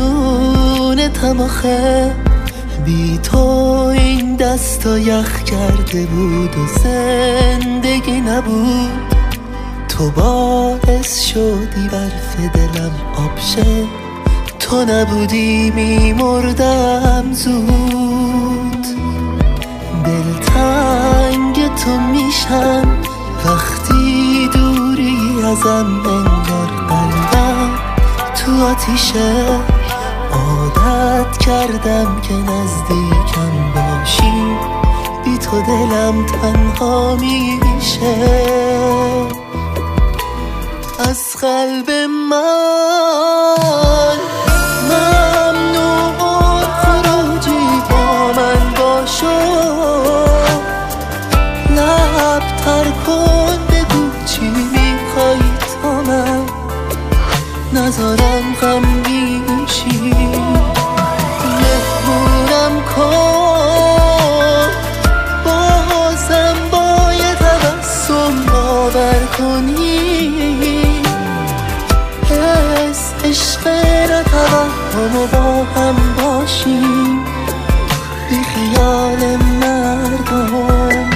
ممنونتم آخه، بی تو این دستا یخ کرده بود و زندگی نبود. تو باعث شدی برف دلم آب شه، تو نبودی میمردم زود. دلتنگ تو میشم وقتی دوری ازم، انگار قلبم تو آتیشه. عادت کردم که نزدیکم باشی، بی تو دلم تنها میشه. از قلب من ممنوع خروجی، با من باشو. لب تر کن بگو چی میخوای تا من نذارم غمگین شی. مهمونم کن بازم با یه تبسم باور کنی، حس عشق نتوهم و با هم باشیم بی خیال مردم.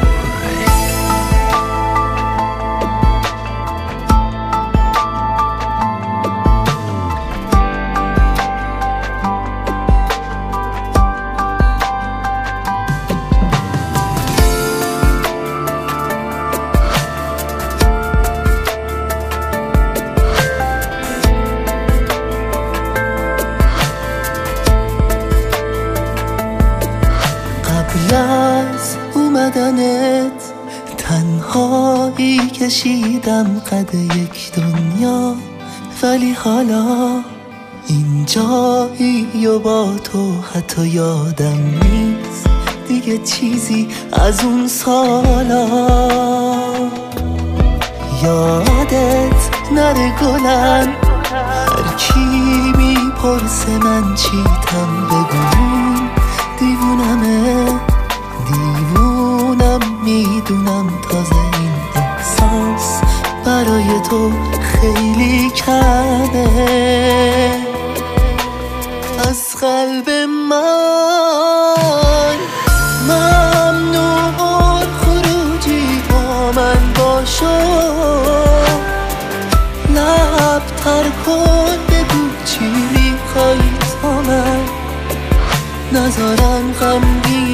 قبل از اومدنت تنهایی کشیدم قد یک دنیا، ولی حالا این جایی و با تو حتی یادم نیست دیگه چیزی از اون سالا. یادت نره گلم، هر کی میپرسه من چیتم بگم دیوونمه. دیوونم میدونم تازه این احساس برای تو خیلی کمه. از قلب من ممنوع خروجی، با من باشو. لب تر کن بگو چی میخوای تا من نذارم غمگین